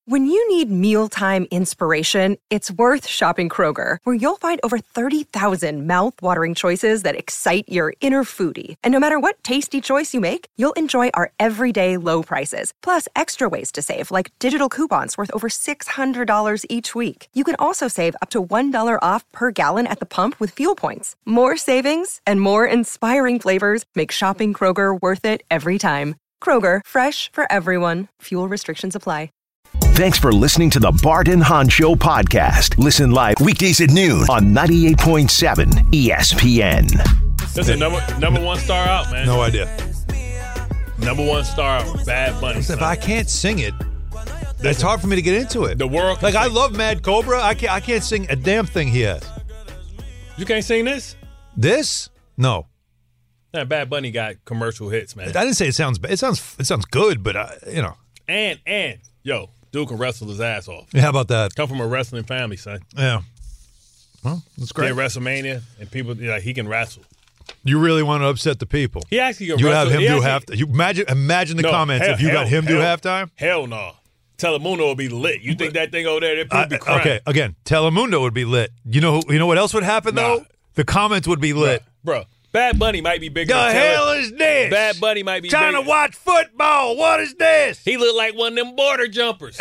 When you need mealtime inspiration, it's worth shopping Kroger, where you'll find over 30,000 mouth-watering choices that excite your inner foodie. And no matter what tasty choice you make, you'll enjoy our everyday low prices, plus extra ways to save, like digital coupons worth over $600 each week. You can also save up to $1 off per gallon at the pump with fuel points. More savings and more inspiring flavors make shopping Kroger worth it every time. Kroger, fresh for everyone. Fuel restrictions apply. Thanks for listening to the Bart and Hahn Show podcast. Listen live weekdays at noon on 98.7 ESPN. That's a number one star out, man. No idea. Number one star out, Bad Bunny. If I can't sing it, it's hard for me to get into it. The world, like I love Mad Cobra. I can't sing a damn thing he has. You can't sing this? This? No. That Bad Bunny got commercial hits, man. I didn't say it sounds bad. It sounds good, but And yo, dude can wrestle his ass off. Yeah, how about that? Come from a wrestling family, son. Yeah. Well, that's great. Did WrestleMania, and people he can wrestle. You really want to upset the people? He actually can you wrestle. Have him do halftime. You imagine the comments if you got him do halftime. Hell no. Telemundo would be lit. You think that thing over there? They'd probably be crying. Okay, again, Telemundo would be lit. You know what else would happen though? The comments would be lit, bro. Bad Bunny might be bigger. The hell is this? Bad Bunny might be trying bigger. to watch football. What is this? He looked like one of them border jumpers.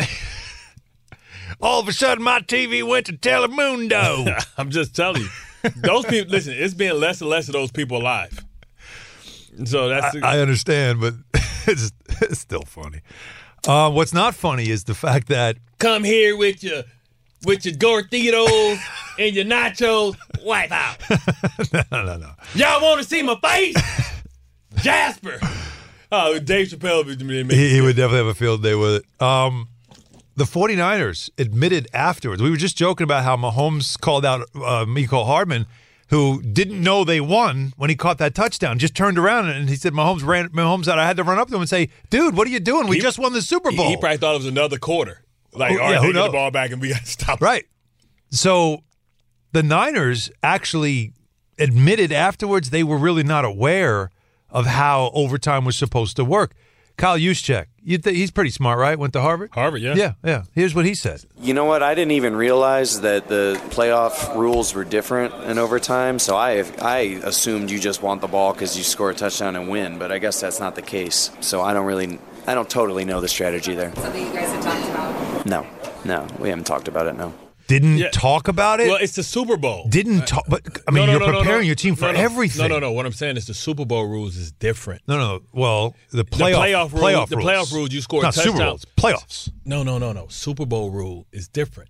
All of a sudden, my TV went to Telemundo. I'm just telling you. Those people, listen, it's being less and less of those people alive. So that's I understand, but it's still funny. What's not funny is the fact that come here with your Gorditos and your nachos, wipe out. No. Y'all want to see my face? Jasper. Oh, Dave Chappelle would he would definitely have a field day with it. The 49ers admitted afterwards. We were just joking about how Mahomes called out Mecole Hardman, who didn't know they won when he caught that touchdown. Just turned around and he said Mahomes out. I had to run up to him and say, "Dude, what are you doing? We just won the Super Bowl." He probably thought it was another quarter. Like, all right, get the ball back and we got to stop. Right. So the Niners actually admitted afterwards they were really not aware of how overtime was supposed to work. Kyle Juszczyk, he's pretty smart, right? Went to Harvard? Harvard, yeah. Yeah. Here's what he said. You know what? I didn't even realize that the playoff rules were different in overtime, so I assumed you just want the ball because you score a touchdown and win, but I guess that's not the case. So I don't totally know the strategy there. Something you guys have talked about? No, we haven't talked about it, no. Didn't talk about it? Well, it's the Super Bowl. Didn't talk, but I mean, you're preparing your team for everything. No. What I'm saying is the Super Bowl rules is different. No. Well, the playoff rules, you score a touchdown. Super Bowls, playoffs. No. Super Bowl rule is different.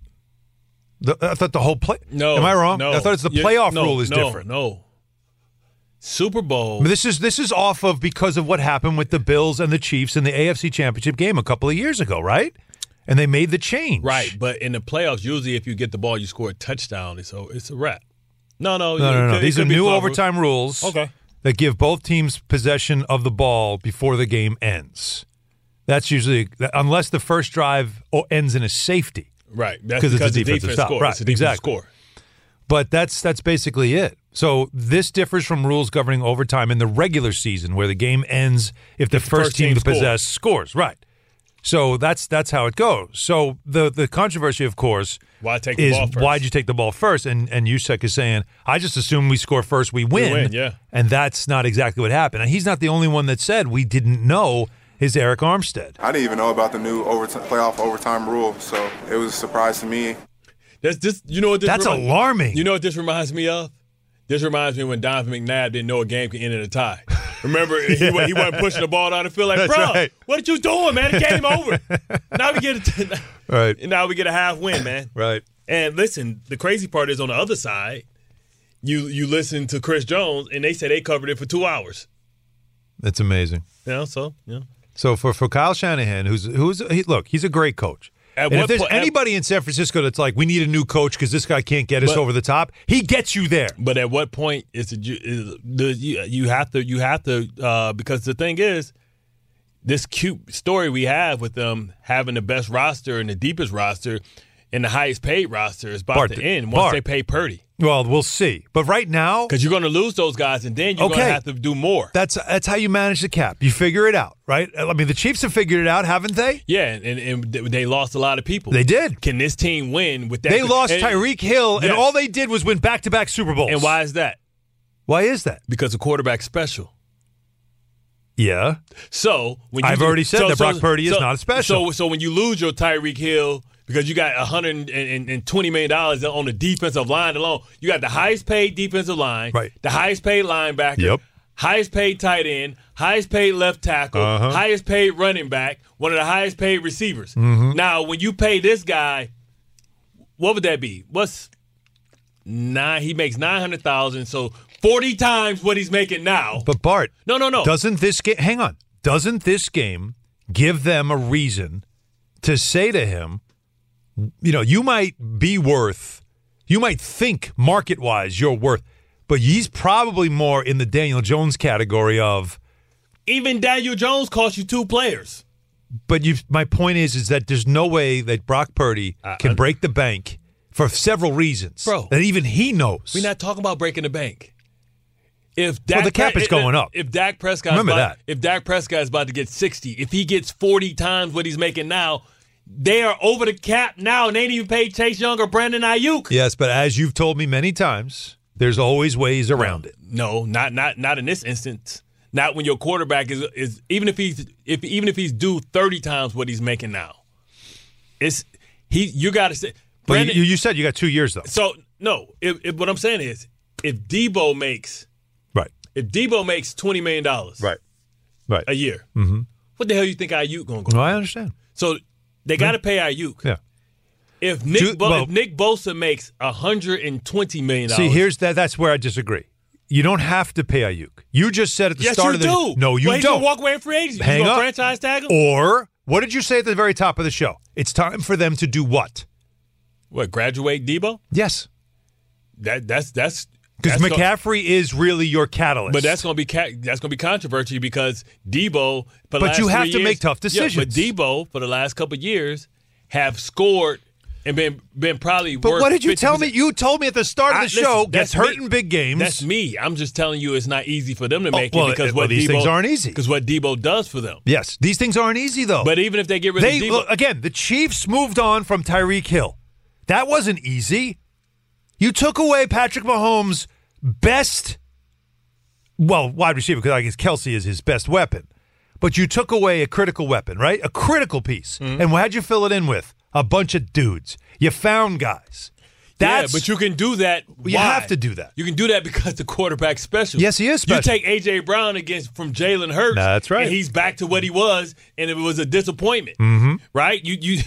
I thought the whole play. No. Am I wrong? No. I thought it's the playoff rule is different. No. Super Bowl. This is off of because of what happened with the Bills and the Chiefs in the AFC Championship game a couple of years ago, right? And they made the change. Right, but in the playoffs, usually if you get the ball, you score a touchdown, it's a wrap. No. These are new overtime rules that give both teams possession of the ball before the game ends. That's usually, unless the first drive ends in a safety. Right, that's because it's a defense defensive stop. Score. Right, it's a defensive score. But that's basically it. So this differs from rules governing overtime in the regular season where the game ends if the first team to possess scores. Right. So that's how it goes. So the controversy, of course, is why'd you take the ball first? And Juszczyk is saying, I just assume we score first, we win. Yeah. And that's not exactly what happened. And he's not the only one that said we didn't know is Eric Armstead. I didn't even know about the new playoff overtime rule, so it was a surprise to me. That's alarming. You know what this reminds me of? This reminds me when Donovan McNabb didn't know a game could end in a tie. Remember, he wasn't pushing the ball down the field like, bro, what are you doing, man? The game over. Now we get a half win, man. Right. And listen, the crazy part is on the other side, you listen to Chris Jones, and they said they covered it for 2 hours. That's amazing. So for Kyle Shanahan, he's a great coach. If there's anybody in San Francisco that's like, we need a new coach because this guy can't get us over the top, he gets you there. But at what point you have to because the thing is, this cute story we have with them having the best roster and the deepest roster, and the highest paid roster is about to end once they pay Purdy. Well, we'll see. But right now, because you're going to lose those guys, and then you're going to have to do more. That's how you manage the cap. You figure it out, right? I mean, the Chiefs have figured it out, haven't they? Yeah, and they lost a lot of people. They did. Can this team win with that? They lost Tyreek Hill, and all they did was win back-to-back Super Bowls. And why is that? Why is that? Because the quarterback's special. Yeah. So I've already said that Brock Purdy is not special. So when you lose your Tyreek Hill, because you got $120 million on the defensive line alone. You got the highest paid defensive line, right? The highest paid linebacker, highest paid tight end, highest paid left tackle, highest paid running back, one of the highest paid receivers. Now, when you pay this guy, what would that be? He makes $900,000, so 40 times what he's making now. But Bart, no. Doesn't this game give them a reason to say to him, you might think market-wise you're worth, but he's probably more in the Daniel Jones category of. Even Daniel Jones cost you 2 players. But my point is that there's no way that Brock Purdy can break the bank for several reasons. Bro. That even he knows. We're not talking about breaking the bank. The cap is going up. If Dak Prescott is about to get 60, if he gets 40 times what he's making now, they are over the cap now, and they ain't even paid Chase Young or Brandon Ayuk. Yes, but as you've told me many times, there's always ways around it. No, not in this instance. Not when your quarterback is even if he's due 30 times what he's making now. You got to say. But you said you got 2 years though. So no, what I'm saying is, if Debo makes $20 million, right, a year, what the hell you think Ayuk gonna go? No, I understand. So they got to pay Ayuk. Yeah. If Nick Bosa makes $120 million, see, that's where I disagree. You don't have to pay Ayuk. You just said at the start of the do. No, you he's don't. Gonna walk away in free agency. Hang you up. Franchise tag him? Or what did you say at the very top of the show? It's time for them to do what? What, graduate Debo? Yes. That's because McCaffrey is really your catalyst. But that's going to be controversy because Debo. But you have to make tough decisions. Yeah, but Debo for the last couple of years have scored and been probably. But worth what did you 50%. tell me? You told me at the start of the show gets hurt in big games. That's me. I'm just telling you it's not easy for them to make it because these things aren't easy. Because what Debo does for them. Yes, these things aren't easy though. But even if they get rid of Debo, look, again, the Chiefs moved on from Tyreek Hill. That wasn't easy. You took away Patrick Mahomes' best, wide receiver, because I guess Kelsey is his best weapon. But you took away a critical weapon, right? A critical piece. And what'd you fill it in with? A bunch of dudes. You found guys. But you can do that. You have to do that. You can do that because the quarterback's special. Yes, he is special. You take A.J. Brown from Jalen Hurts. That's right. And he's back to what he was, and it was a disappointment. Right? You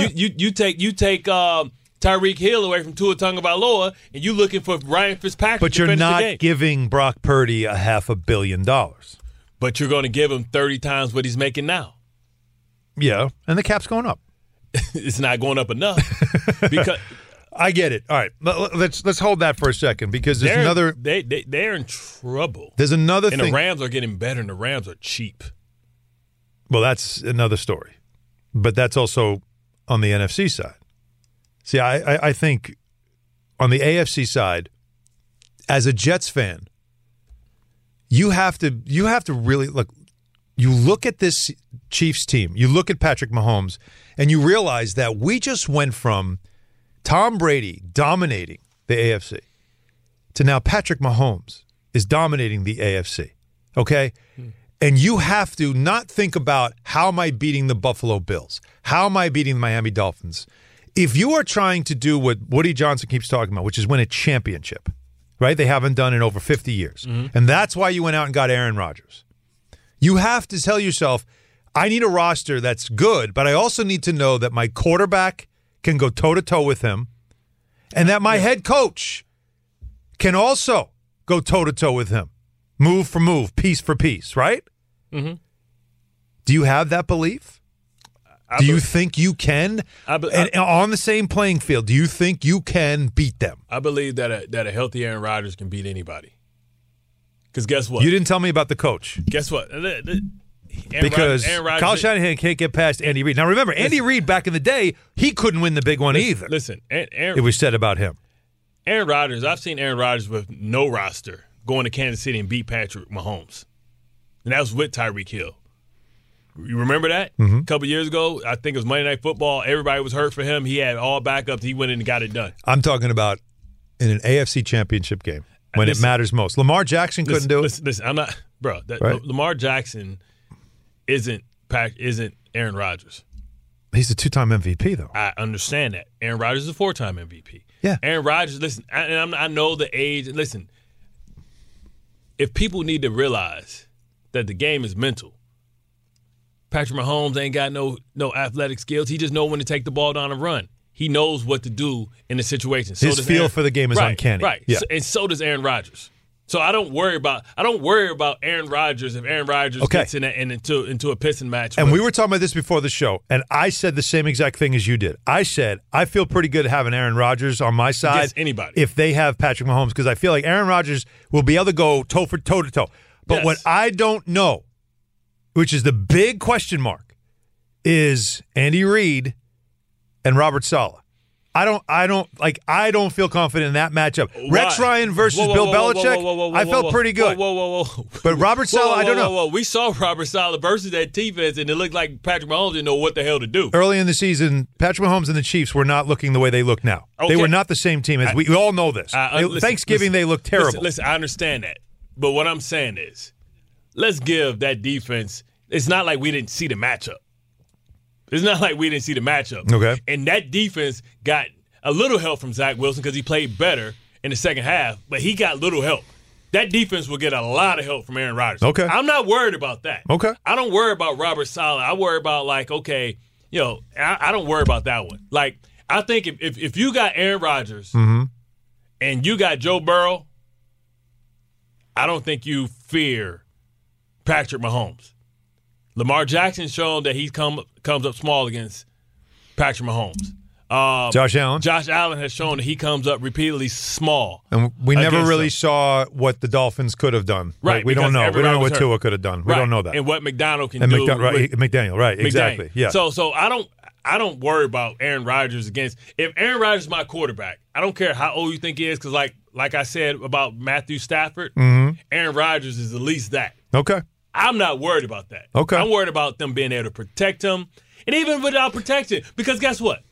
take Tyreek Hill away from Tua Tagovailoa, and you looking for Ryan Fitzpatrick. But you're not giving Brock Purdy $500 million. But you're going to give him 30 times what he's making now. Yeah, and the cap's going up. It's not going up enough because I get it. All right, let's hold that for a second because there's another. They're in trouble. There's another thing. And the Rams are getting better, and the Rams are cheap. Well, that's another story, but that's also on the NFC side. See, I think on the AFC side, as a Jets fan, you have to really look. You look at this Chiefs team, you look at Patrick Mahomes, and you realize that we just went from Tom Brady dominating the AFC to now Patrick Mahomes is dominating the AFC. Okay? And you have to not think about how am I beating the Buffalo Bills? How am I beating the Miami Dolphins? If you are trying to do what Woody Johnson keeps talking about, which is win a championship, right? They haven't done in over 50 years. And that's why you went out and got Aaron Rodgers. You have to tell yourself, I need a roster that's good, but I also need to know that my quarterback can go toe-to-toe with him and that my head coach can also go toe-to-toe with him, move for move, piece for piece, right? Do you have that belief? Do you think you can, and on the same playing field, do you think you can beat them? I believe that a healthy Aaron Rodgers can beat anybody. Because guess what? You didn't tell me about the coach. Guess what? because Kyle Shanahan can't get past Andy Reid. Now, remember, Andy Reid back in the day, he couldn't win the big one either. Listen, it was said about him. Aaron Rodgers, I've seen Aaron Rodgers with no roster going to Kansas City and beat Patrick Mahomes. And that was with Tyreek Hill. You remember that? Mm-hmm. A couple years ago, I think it was Monday Night Football. Everybody was hurt for him. He had all backups. He went in and got it done. I'm talking about in an AFC championship game when it matters most. Lamar Jackson couldn't do it. Listen, I'm not – bro, right? Lamar Jackson isn't Aaron Rodgers. He's a 2-time MVP, though. I understand that. Aaron Rodgers is a 4-time MVP. Yeah. Aaron Rodgers, listen, I know the age. Listen, if people need to realize that the game is mental, Patrick Mahomes ain't got no athletic skills. He just know when to take the ball down and run. He knows what to do in the situation. His feel for the game is uncanny. Right. Yeah. And so does Aaron Rodgers. So I don't worry about Aaron Rodgers if Aaron Rodgers gets into a pissing match. And we were talking about this before the show, and I said the same exact thing as you did. I said I feel pretty good having Aaron Rodgers on my side. Against anybody. If they have Patrick Mahomes, because I feel like Aaron Rodgers will be able to go toe to toe. But what I don't know, which is the big question mark, is Andy Reid and Robert Saleh. I don't feel confident in that matchup. Why? Rex Ryan versus Bill Belichick, I felt pretty good. Whoa. But Robert Saleh, I don't know. We saw Robert Saleh versus that defense, and it looked like Patrick Mahomes didn't know what the hell to do. Early in the season, Patrick Mahomes and the Chiefs were not looking the way they look now. Okay. They were not the same team. As we all know this. Thanksgiving, they looked terrible. Listen, I understand that. But what I'm saying is, let's give that defense – it's not like we didn't see the matchup. Okay. And that defense got a little help from Zach Wilson because he played better in the second half, but he got little help. That defense will get a lot of help from Aaron Rodgers. Okay. I'm not worried about that. Okay. I don't worry about Robert Saleh. I worry about, I don't worry about that one. Like, I think if you got Aaron Rodgers and you got Joe Burrow, I don't think you fear Patrick Mahomes. Lamar Jackson's shown that he comes up small against Patrick Mahomes. Josh Allen has shown that he comes up repeatedly small. And we never really saw what the Dolphins could have done. Right. We don't know. We don't know what Tua could have done. We don't know that. And what McDaniel can do. McDaniel, right. Exactly. Yeah. So I don't worry about Aaron Rodgers against – if Aaron Rodgers is my quarterback, I don't care how old you think he is because like I said about Matthew Stafford, Aaron Rodgers is at least that. Okay. I'm not worried about that. Okay. I'm worried about them being able to protect him. And even without protection, because guess what?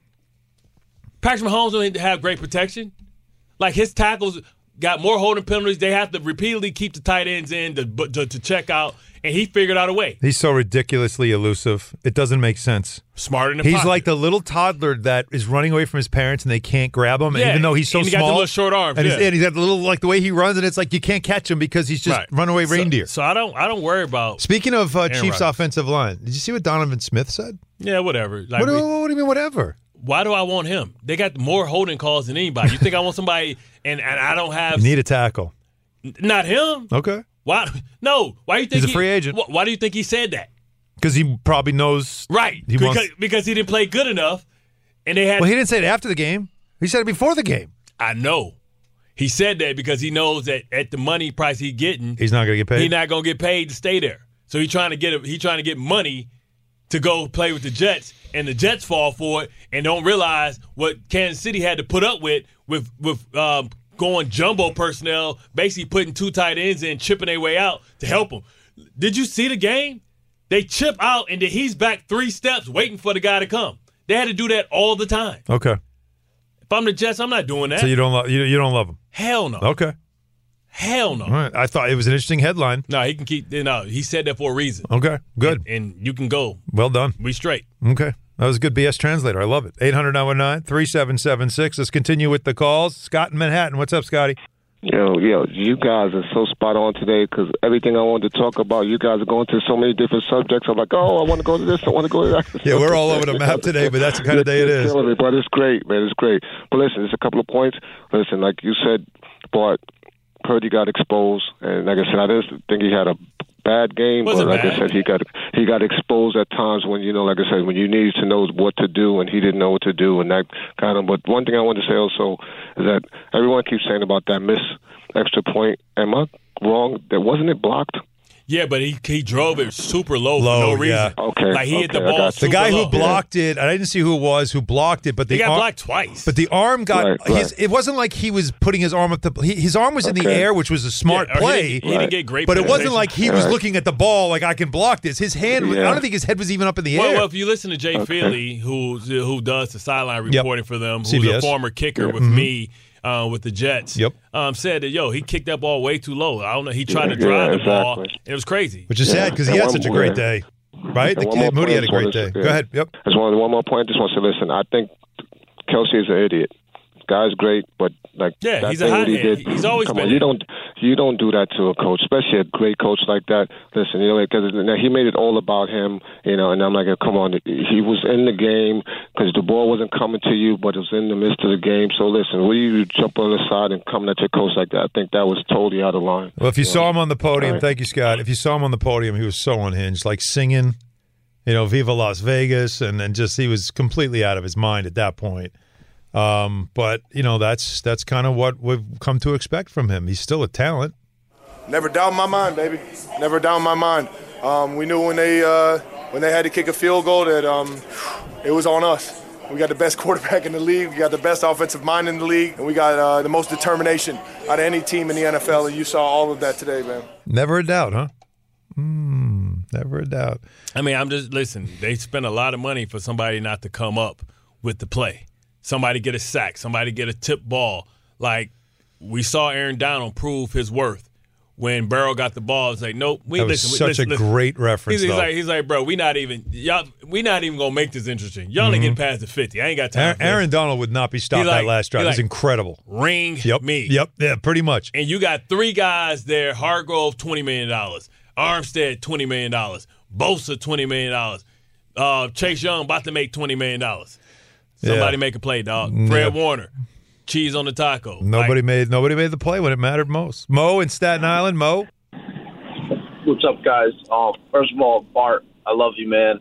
Patrick Mahomes don't have great protection. Like, his tackles got more holding penalties. They have to repeatedly keep the tight ends in to check out, and he figured out a way. He's so ridiculously elusive. It doesn't make sense. Smart in the He's pocket. like the little toddler that is running away from his parents and they can't grab him, yeah, even though he's so and he small. Got the little short arms, and he's got the little, like the way he runs, and it's like you can't catch him because he's just runaway reindeer. So I don't worry about. Speaking of Chiefs Rodgers. Offensive line, did you see what Donovan Smith said? Yeah, whatever. Like, what do you mean, whatever? Why do I want him? They got more holding calls than anybody. You think I want somebody, and I don't have. You need a tackle. Not him. Okay. Why? No. Why do you think he's a free agent? Why do you think he said that? Because he probably knows. Right. Because he didn't play good enough, and they had. Well, he didn't say it after the game. He said it before the game. I know. He said that because he knows that at the money price he's getting, he's not going to get paid. He's not going to get paid to stay there. So he's trying to get money to go play with the Jets, and the Jets fall for it and don't realize what Kansas City had to put up with going jumbo personnel, basically putting two tight ends in, chipping their way out to help them. Did you see the game? They chip out, and then he's back 3 steps waiting for the guy to come. They had to do that all the time. Okay. If I'm the Jets, I'm not doing that. So you don't love him? Hell no. Okay. Hell no. All right. I thought it was an interesting headline. No, he can keep. No, he said that for a reason. Okay. Good. And you can go. Well done. We straight. Okay. That was a good BS translator. I love it. 800-919-3776. Let's continue with the calls. Scott in Manhattan. What's up, Scotty? Yo, you guys are so spot on today because everything I wanted to talk about, you guys are going to so many different subjects. I'm like, I want to go to this, I want to go to that. Yeah, we're all over the map today, but that's the kind of day it is. Killing me, but it's great, man. It's great. But listen, there's a couple of points. Listen, like you said, Bart, Purdy got exposed, and like I said, I didn't think he had a bad game, but like I said, he got exposed at times when, like I said, when you needed to know what to do and he didn't know what to do, and that kind of. But one thing I want to say also is that everyone keeps saying about that missed extra point. Am I wrong? Wasn't it blocked? Yeah, but he drove it super low for no reason. Yeah. Okay. Like he hit the ball super The guy low. who blocked it, I didn't see who it was who blocked it, but He got blocked twice. But the arm got Right. it wasn't like he was putting his arm up his arm was in the air, which was a smart play. He didn't get great but it wasn't penetration. like he was looking at the ball like I can block this. His hand I don't think his head was even up in the air. Well, if you listen to Jay Feely, who does the sideline reporting for them, who's CBS. a former kicker with me with the Jets, said that he kicked that ball way too low. I don't know. He tried to drive the ball, and it was crazy. Which is sad because he had such a great day, right? The kid Moody had a great day. Go ahead. Yep. There's one more point. I just want to say, listen. I think Kelsey is an idiot. Guy's great, but he's a hothead. He's always been. You don't do that to a coach, especially a great coach like that. Listen, because he made it all about him, and I'm like, come on. He was in the game because the ball wasn't coming to you, but it was in the midst of the game. So listen, when you jump on the side and coming at your coach like that, I think that was totally out of line. Well, if you saw him on the podium, thank you, Scott. If you saw him on the podium, he was so unhinged, like singing, Viva Las Vegas, and then just he was completely out of his mind at that point. But that's kind of what we've come to expect from him. He's still a talent. Never doubt in my mind, baby. Never doubt in my mind. We knew when they had to kick a field goal that it was on us. We got the best quarterback in the league. We got the best offensive mind in the league, and we got the most determination out of any team in the NFL. And you saw all of that today, man. Never a doubt, huh? Never a doubt. I mean, listen. They spent a lot of money for somebody not to come up with the play. Somebody get a sack. Somebody get a tip ball. Like, we saw Aaron Donald prove his worth. When Burrow got the ball, it's like, nope. That was such a great reference, though. He's like, bro, we not even gonna make this interesting. Y'all ain't getting past the 50. I ain't got time. Aaron Donald would not be stopped that last drive. It's incredible. Ring me. Yep. Yeah, pretty much. And you got three guys there: Hargrove, $20 million; Armstead, $20 million; Bosa, $20 million; Chase Young about to make $20 million. Somebody make a play, dog. Fred Warner. Cheese on the taco. Nobody made the play when it mattered most. Mo in Staten Island. Mo. What's up, guys? First of all, Bart, I love you, man.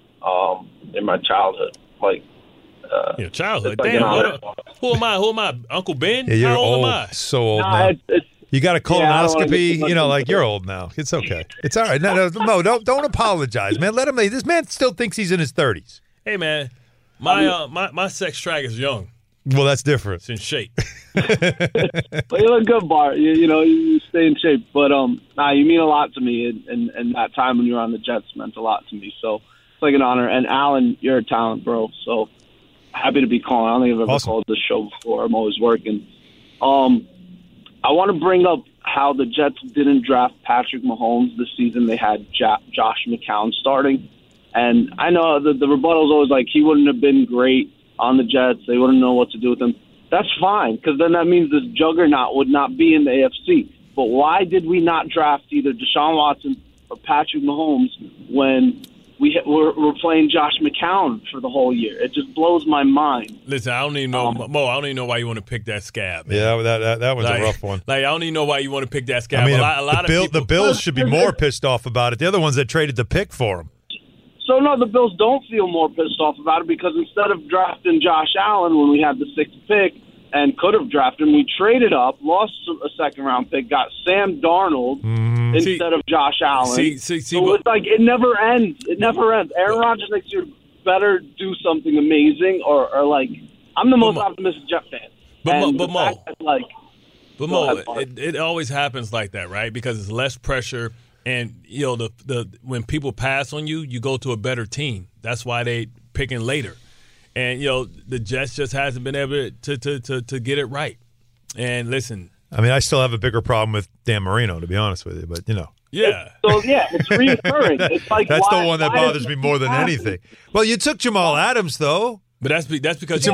In my childhood, your childhood. Like damn. Who am I? Uncle Ben? Yeah, you're How old old. am I? So old now. You got a colonoscopy. You're old now. It's okay. It's all right. No, Mo, don't apologize, man. Let him. This man still thinks he's in his 30s. Hey, man. My sex track is young. Well, that's different. It's in shape. But you look good, Bart. You stay in shape. But you mean a lot to me, and that time when you were on the Jets meant a lot to me. So it's like an honor. And Alan, you're a talent, bro. So happy to be calling. I don't think I've ever called this show before. I'm always working. I want to bring up how the Jets didn't draft Patrick Mahomes this season. They had Josh McCown starting. And I know the rebuttal is always like he wouldn't have been great on the Jets. They wouldn't know what to do with him. That's fine, because then that means this juggernaut would not be in the AFC. But why did we not draft either Deshaun Watson or Patrick Mahomes when we're playing Josh McCown for the whole year? It just blows my mind. Listen, I don't even know, Mo. I don't even know why you want to pick that scab. Man. Yeah, that was a rough one. I don't even know why you want to pick that scab. I mean, a lot of people, the Bills should be more pissed off about it. The other ones that traded the pick for him. So, no, the Bills don't feel more pissed off about it because instead of drafting Josh Allen when we had the 6th pick and could have drafted him, we traded up, lost a second-round pick, got Sam Darnold instead of Josh Allen. So it's like it never ends. It never ends. Aaron Rodgers next year better do something amazing or like I'm the most optimistic Jet fan. But Mo, it always happens like that, right? Because it's less pressure. And, the when people pass on you, you go to a better team. That's why they picking later. And, the Jets just hasn't been able to get it right. And listen. I mean, I still have a bigger problem with Dan Marino, to be honest with you. But, Yeah. It's reoccurring. It's like that's the one that bothers me more than anything. Well, you took Jamal Adams, though. But that's because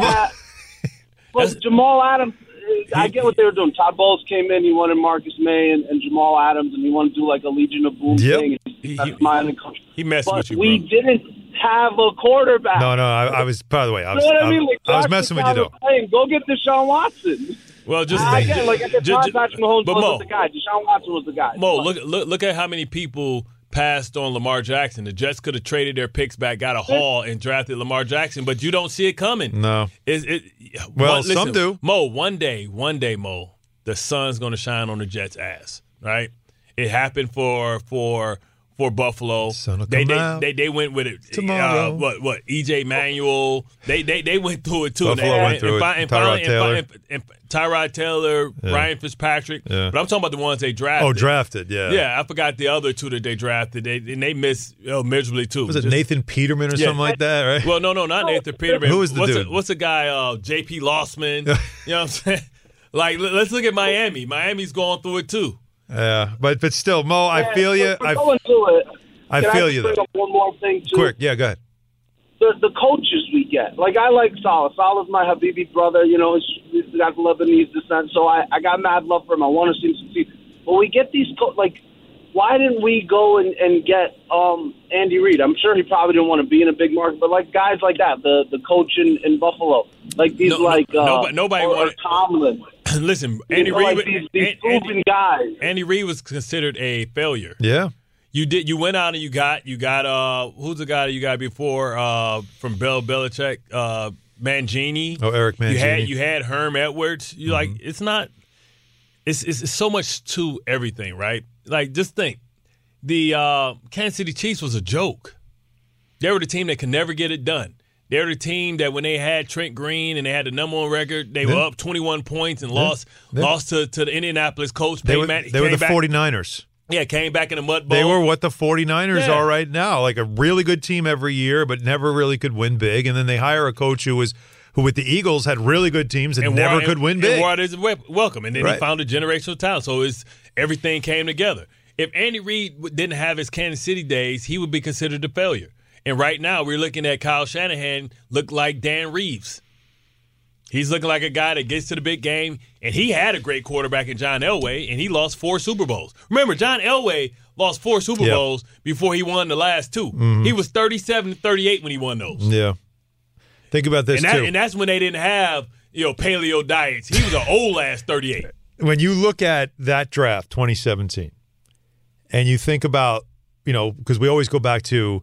Jamal Adams. I get what they were doing. Todd Bowles came in. He wanted Marcus May and Jamal Adams, and he wanted to do like a Legion of Boom thing. He messed with you, bro. We didn't have a quarterback. No. I was. By the way, I was messing with you though. Go get Deshaun Watson. Well, just again, at the time, Patrick Mahomes was the guy. Deshaun Watson was the guy. Mo, look at how many people passed on Lamar Jackson. The Jets could have traded their picks back, got a haul, and drafted Lamar Jackson, but you don't see it coming. No. Some do. Mo, one day, Mo, the sun's going to shine on the Jets' ass, right? It happened for Buffalo. They wwent with it tomorrow. What EJ Manuel. They went through it too. Buffalo went through it. Tyrod Taylor, Ryan Fitzpatrick. Yeah. But I'm talking about the ones they drafted. Oh, drafted, yeah. Yeah, I forgot the other two that they drafted. They missed miserably too. Was it Nathan Peterman or something like that, right? Well, no, not Nathan Peterman. Who was the dude? What's the guy, J.P. Lossman? You know what I'm saying? Like, let's look at Miami. Miami's going through it too. Yeah, but still, Mo, I feel you. I feel you, though. Bring up one more thing, too? Quick, yeah, go ahead. The coaches we get. Like, I like Saleh. Saleh's my Habibi brother. You know, he's got Lebanese descent, so I got mad love for him. I want to see him succeed. But we get these why didn't we go and get Andy Reid? I'm sure he probably didn't want to be in a big market, but like guys like that, the coach in Buffalo, like these nobody wanted Tomlin. Listen, Andy Reid, these proven guys. Andy Reid was considered a failure. Yeah, you went out and you got who's the guy that you got before from Bill Belichick, Mangini. Oh, Eric Mangini. You had Herm Edwards. You like it's not. It's so much to everything, right? Like, just think, the Kansas City Chiefs was a joke. They were the team that could never get it done. They were the team that when they had Trent Green and they had the number one record, they were up 21 points and lost to the Indianapolis Colts. They were the 49ers. Yeah, came back in the mud bowl. They were what the 49ers are right now, like a really good team every year, but never really could win big. And then they hire a coach who with the Eagles had really good teams and never could win big. And Ward is welcome. And then he found a generational talent. So everything came together. If Andy Reid didn't have his Kansas City days, he would be considered a failure. And right now we're looking at Kyle Shanahan look like Dan Reeves. He's looking like a guy that gets to the big game, and he had a great quarterback in John Elway, and he lost 4 Super Bowls. Remember, John Elway lost 4 Super Bowls before he won the last 2. Mm-hmm. He was 37-38 when he won those. Yeah. Think about this, too. And that's when they didn't have, paleo diets. He was an old-ass 38. When you look at that draft, 2017, and you think about, because we always go back to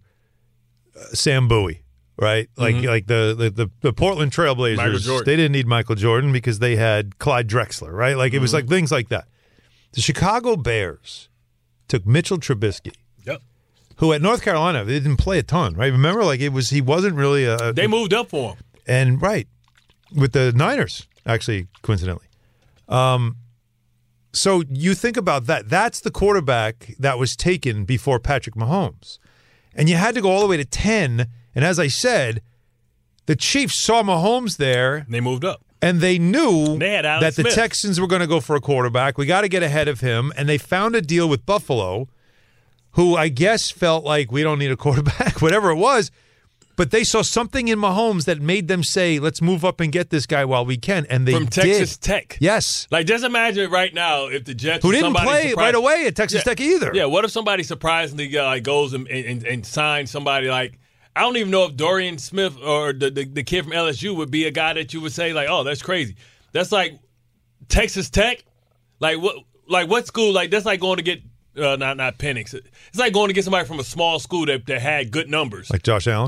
Sam Bowie, right? Like the Portland Trailblazers, they didn't need Michael Jordan because they had Clyde Drexler, right? Like it was like things like that. The Chicago Bears took Mitchell Trubisky, who at North Carolina, they didn't play a ton, right? Remember, he wasn't really they moved up for him. And with the Niners, actually, coincidentally. So you think about that. That's the quarterback that was taken before Patrick Mahomes. And you had to go all the way to 10. And as I said, the Chiefs saw Mahomes there. And they moved up. And they knew that Smith. The Texans were going to go for a quarterback. We got to get ahead of him. And they found a deal with Buffalo, who I guess felt like we don't need a quarterback, whatever it was. But they saw something in Mahomes that made them say, let's move up and get this guy while we can. And they did. From Texas Tech. Yes. Like, just imagine right now if the Jets... Who didn't play right away at Texas Tech either. Yeah, what if somebody surprisingly goes and signs somebody like... I don't even know if Dorian Smith or the kid from LSU would be a guy that you would say, like, oh, that's crazy. That's like Texas Tech. Like what school? Like, that's like going to get... not Penix. It's like going to get somebody from a small school that had good numbers. Like Josh Allen?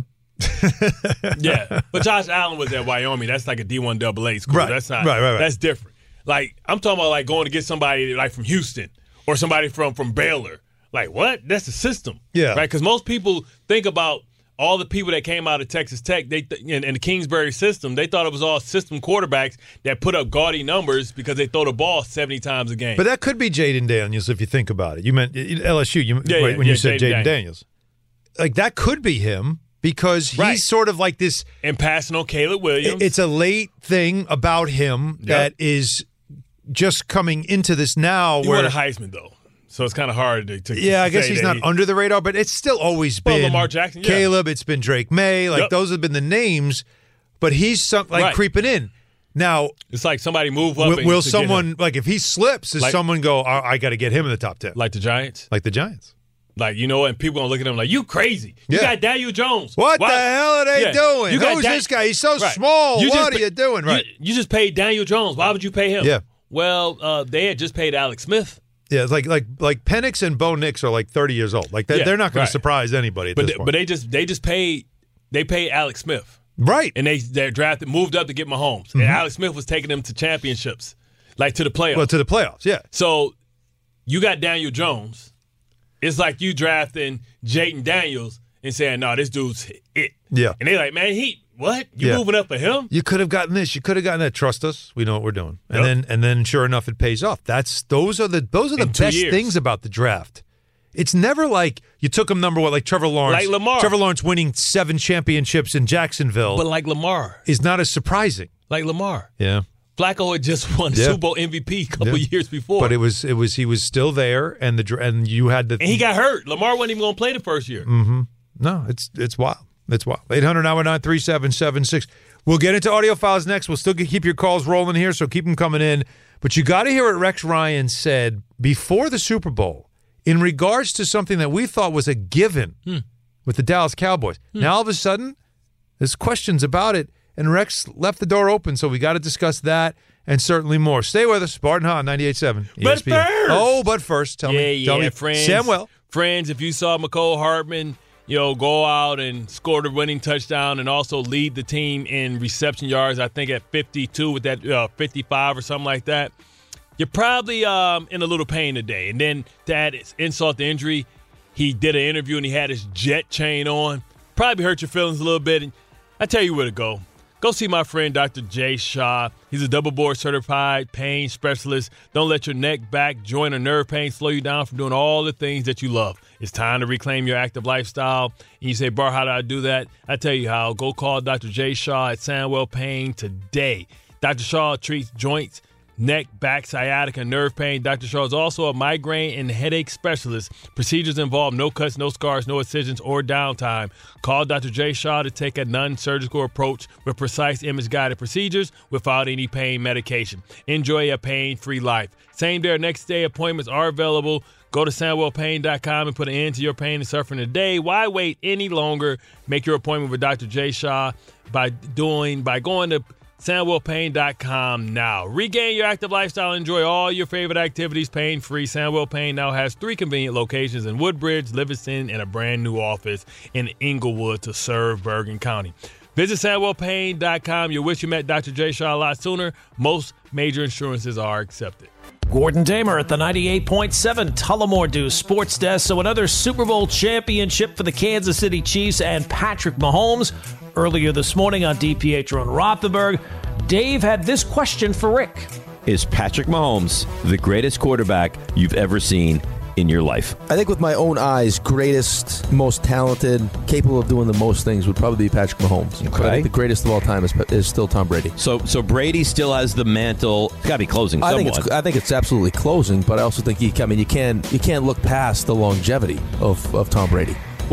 Yeah, but Josh Allen was at Wyoming. That's like a D1 AA school. Right. That's not. Right. That's different. Like, I'm talking about like going to get somebody like from Houston or somebody from Baylor. Like, what? That's the system. Yeah. Right. Because most people think about all the people that came out of Texas Tech, and the Kingsbury system. They thought it was all system quarterbacks that put up gaudy numbers because they throw the ball 70 times a game. But that could be Jaden Daniels if you think about it. You meant LSU. When you said Jaden Daniels, like that could be him. Because he's sort of like this... And passing on Caleb Williams. It's a late thing about him that is just coming into this now. He won a Heisman, though. So it's kind of hard to Yeah, I guess he's not under the radar, but it's still always been Lamar Jackson, Caleb, it's been Drake May. Like, those have been the names, but he's creeping in. Now... It's like somebody move up will someone... Like, if he slips, does someone go, I got to get him in the top 10? Like the Giants? Like the Giants. Like, and people going to look at him like, you crazy. You got Daniel Jones. What the hell are they doing? Who's this guy? He's so small. What are you doing? Right. You just paid Daniel Jones. Why would you pay him? Yeah. Well, they had just paid Alex Smith. Yeah, it's like Penix and Bo Nix are like 30 years old. Like they're not going to surprise anybody at this point. But they just paid Alex Smith. Right. And they drafted, moved up to get Mahomes. Mm-hmm. And Alex Smith was taking them to championships, like to the playoffs. Well, to the playoffs, yeah. So you got Daniel Jones. It's like you drafting Jayden Daniels and saying, no, this dude's it. Yeah. And they're like, man, what? You moving up for him? You could have gotten this. You could have gotten that. Trust us. We know what we're doing. And then sure enough, it pays off. Those are the best things about the draft. It's never like you took him number one, like Trevor Lawrence. Like Lamar. Trevor Lawrence winning 7 championships in Jacksonville. But like Lamar. Is not as surprising. Like Lamar. Yeah. Flacco had just won the Super Bowl MVP a couple years before. But he was still there, and you had and he got hurt. Lamar wasn't even going to play the first year. Mm-hmm. No, it's wild. It's wild. 800-919-3776. We'll get into audio files next. We'll still keep your calls rolling here, so keep them coming in. But you got to hear what Rex Ryan said before the Super Bowl in regards to something that we thought was a given with the Dallas Cowboys. Now, all of a sudden, there's questions about it, and Rex left the door open, so we got to discuss that and certainly more. Stay with us. Bart and Hahn, 98.7 ESPN. But first, tell me, friends, Samuel. Friends, if you saw McCole Hardman, go out and score the winning touchdown and also lead the team in reception yards, I think at 52 with that 55 or something like that, you're probably in a little pain today. And then to add insult to injury, he did an interview and he had his jet chain on. Probably hurt your feelings a little bit. And I tell you where to go. Go see my friend Dr. Jay Shaw. He's a double board certified pain specialist. Don't let your neck, back, joint, or nerve pain slow you down from doing all the things that you love. It's time to reclaim your active lifestyle. And you say, Bar, how do I do that? I tell you how. Go call Dr. Jay Shaw at Sandwell Pain today. Dr. Shaw treats joints, neck, back, sciatica, nerve pain. Dr. Shaw is also a migraine and headache specialist. Procedures involve no cuts, no scars, no incisions, or downtime. Call Dr. Jay Shaw to take a non-surgical approach with precise image-guided procedures without any pain medication. Enjoy a pain-free life. Same day or next day appointments are available. Go to SandwellPain.com and put an end to your pain and suffering today. Why wait any longer? Make your appointment with Dr. Jay Shaw by going to SandwellPain.com now. Regain your active lifestyle and enjoy all your favorite activities pain-free. Sandwell Pain now has 3 convenient locations in Woodbridge, Livingston, and a brand new office in Inglewood to serve Bergen County. Visit SandwellPain.com. You'll wish you met Dr. Jay Shaw a lot sooner. Most major insurances are accepted. Gordon Damer at the 98.7 Tullamore Dew Sports Desk. So another Super Bowl championship for the Kansas City Chiefs and Patrick Mahomes. Earlier this morning on DiPietro and Rothenberg, Dave had this question for Rick. Is Patrick Mahomes the greatest quarterback you've ever seen in your life? I think with my own eyes, greatest, most talented, capable of doing the most things would probably be Patrick Mahomes. Okay. But I think the greatest of all time is still Tom Brady. So Brady still has the mantle. It's got to be closing somewhat. I think it's absolutely closing, but I also think you can't look past the longevity of Tom Brady.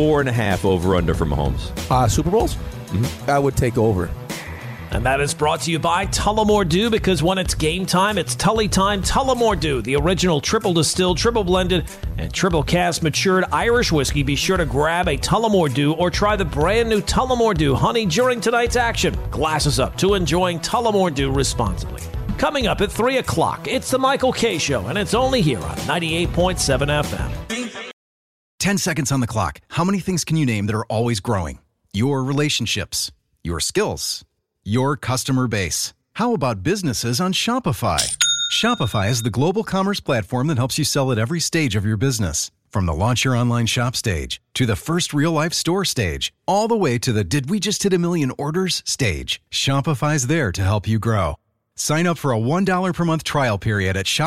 4.5 over-under for Mahomes. Super Bowls? Mm-hmm. I would take over. And that is brought to you by Tullamore Dew, because when it's game time, it's Tully time. Tullamore Dew, the original triple distilled, triple blended, and triple cask matured Irish whiskey. Be sure to grab a Tullamore Dew or try the brand new Tullamore Dew Honey during tonight's action. Glasses up to enjoying Tullamore Dew responsibly. Coming up at 3 o'clock, it's the Michael Kay Show, and it's only here on 98.7 FM. 10 seconds on the clock. How many things can you name that are always growing? Your relationships, your skills, your customer base. How about businesses on Shopify? Shopify is the global commerce platform that helps you sell at every stage of your business. From the launch your online shop stage, to the first real-life store stage, all the way to the did we just hit a million orders stage. Shopify's there to help you grow. Sign up for a $1 per month trial period at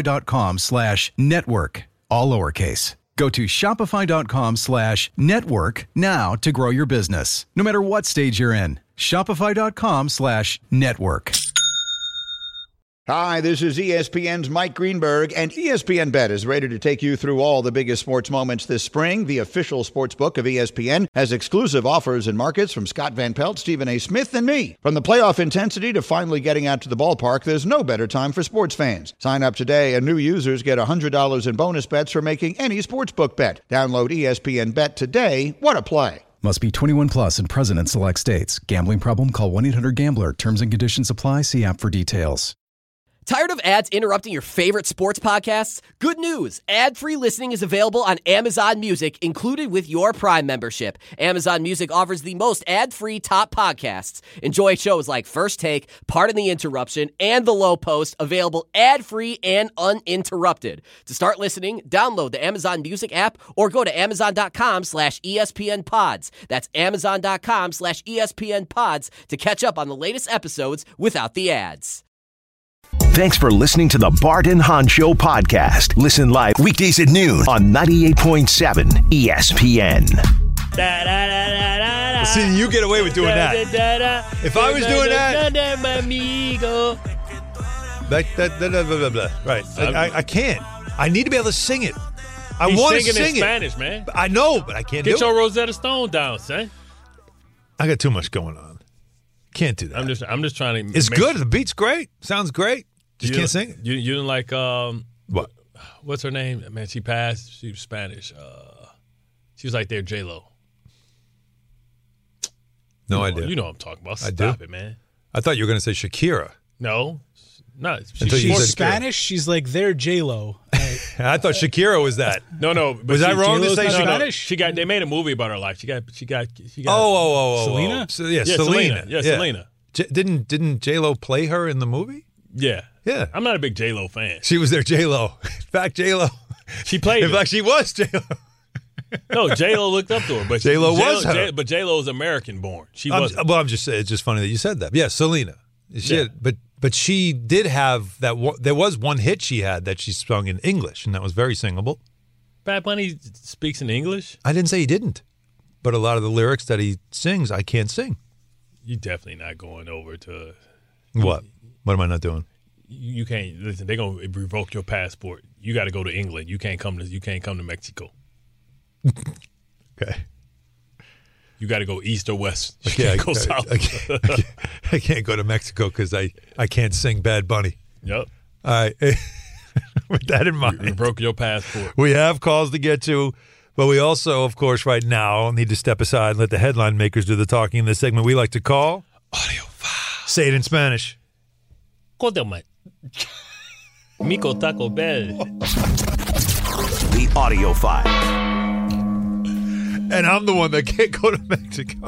shopify.com/network, all lowercase. Go to shopify.com/network now to grow your business, no matter what stage you're in. Shopify.com/network. Hi, this is ESPN's Mike Greenberg, and ESPN Bet is ready to take you through all the biggest sports moments this spring. The official sports book of ESPN has exclusive offers and markets from Scott Van Pelt, Stephen A. Smith, and me. From the playoff intensity to finally getting out to the ballpark, there's no better time for sports fans. Sign up today, and new users get $100 in bonus bets for making any sportsbook bet. Download ESPN Bet today. What a play. Must be 21 plus and present in select states. Gambling problem? Call 1-800-GAMBLER. Terms and conditions apply. See app for details. Tired of ads interrupting your favorite sports podcasts? Good news! Ad-free listening is available on Amazon Music, included with your Prime membership. Amazon Music offers the most ad-free top podcasts. Enjoy shows like First Take, Pardon the Interruption, and The Low Post, available ad-free and uninterrupted. To start listening, download the Amazon Music app or go to amazon.com/ESPN Pods. That's amazon.com/ESPN Pods to catch up on the latest episodes without the ads. Thanks for listening to the Bart and Hahn Show podcast. Listen live weekdays at noon on 98.7 ESPN. See, you get away with doing that. If I was doing that, right? I can't. I need to be able to sing it. I want to sing in Spanish, man. I know, but I can't do it. Get your Rosetta Stone down, son. I got too much going on. Can't do that. I'm just trying to. It's good. The beat's great. Sounds great. Just can't sing it. You didn't like what? What's her name? Man, she passed. She was Spanish. She was like their J-Lo. No idea. You know what I'm talking about. Stop it, man. I thought you were going to say Shakira. No, she's Spanish. She's like their J-Lo. I thought Shakira was that. No. Was I wrong to say Spanish? No. They made a movie about her life. She got. Selena? Selena. Yeah, Selena. Didn't J-Lo play her in the movie? Yeah. Yeah. I'm not a big J-Lo fan. She was their J-Lo. In fact, J-Lo. She played. In fact, she was J-Lo. No, J-Lo looked up to her, but J-Lo was her. But J-Lo is American born. She wasn't. Well, I'm just saying. It's just funny that you said that. Yeah, Selena. But she did have that. There was one hit she had that she sung in English, and that was very singable. Bad Bunny speaks in English? I didn't say he didn't, but a lot of the lyrics that he sings, I can't sing. You're definitely not going over to. What? What am I not doing? You can't listen. They're gonna revoke your passport. You got to go to England. You can't come to Mexico. Okay. You got to go east or west. You can't go south. I can't go to Mexico because I can't sing Bad Bunny. Yep. All right. With that in mind. You broke your passport. We have calls to get to, but we also, of course, right now need to step aside and let the headline makers do the talking in this segment we like to call Audio File. Say it in Spanish. Mico Taco Bell. The Audio File. And I'm the one that can't go to Mexico.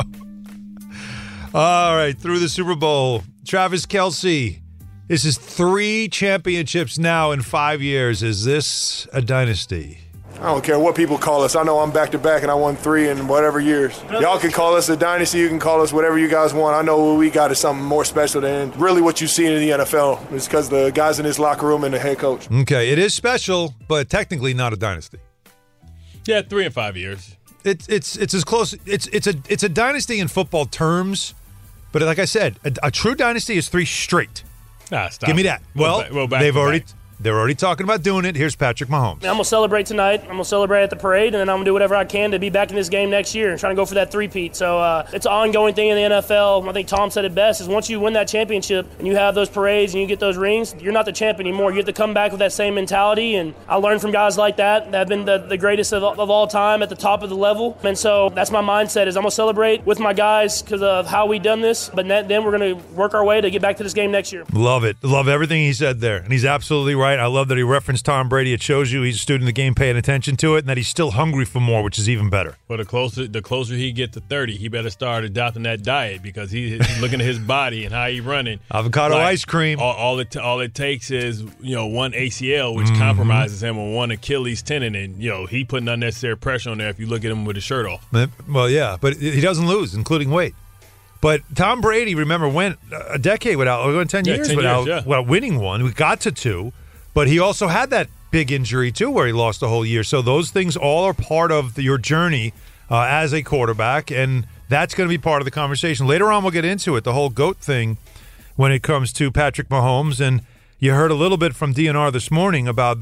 All right, through the Super Bowl, Travis Kelce. This is 3 championships now in 5 years. Is this a dynasty? I don't care what people call us. I know I'm back-to-back, and I won 3 in whatever years. Y'all can call us a dynasty. You can call us whatever you guys want. I know what we got is something more special than really what you see in the NFL. It's because the guys in this locker room and the head coach. Okay, it is special, but technically not a dynasty. Yeah, 3 in 5 years. It's as close. It's a dynasty in football terms, but like I said, a true dynasty is 3 straight. Nah, stop. Give me that. Well, they're already talking about doing it. Here's Patrick Mahomes. I'm going to celebrate tonight. I'm going to celebrate at the parade, and then I'm going to do whatever I can to be back in this game next year and trying to go for that three-peat. So it's an ongoing thing in the NFL. I think Tom said it best, is once you win that championship and you have those parades and you get those rings, you're not the champ anymore. You have to come back with that same mentality, and I learned from guys like that have been the greatest of all time at the top of the level. And so that's my mindset, is I'm going to celebrate with my guys because of how we done this, but then we're going to work our way to get back to this game next year. Love it. Love everything he said there, and he's absolutely right. I love that he referenced Tom Brady. It shows you he's a student of the game, paying attention to it, and that he's still hungry for more, which is even better. Well, the closer he get to 30, he better start adopting that diet, because he's looking at his body and how he's running. Avocado ice cream. All it takes is one ACL, which compromises him, or one Achilles tendon, and he putting unnecessary pressure on there if you look at him with his shirt off. Well, yeah, but he doesn't lose, including weight. But Tom Brady, remember, went a decade went 10 years without winning one. We got to 2, but he also had that big injury too, where he lost a whole year. So those things all are part of your journey as a quarterback, and that's going to be part of the conversation. Later on, we'll get into it, the whole GOAT thing when it comes to Patrick Mahomes. And you heard a little bit from DNR this morning about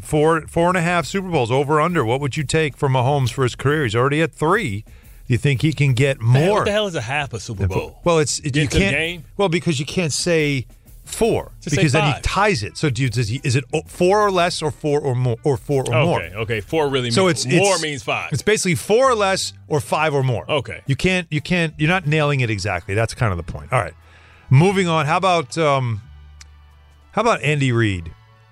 4.5 Super Bowls, over under. What would you take for Mahomes for his career? He's already at 3. Do you think he can get more? What the hell is a half a Super Bowl? Well, you can't. Game? Well, because you can't say 4, because then he ties it. So is it 4 or less, or 4 or more, or 4 or more? Okay. 4 really means more means 5. It's basically 4 or less, or 5 or more. Okay. You can't. You're not nailing it exactly. That's kind of the point. All right. Moving on. How about How about Andy Reid,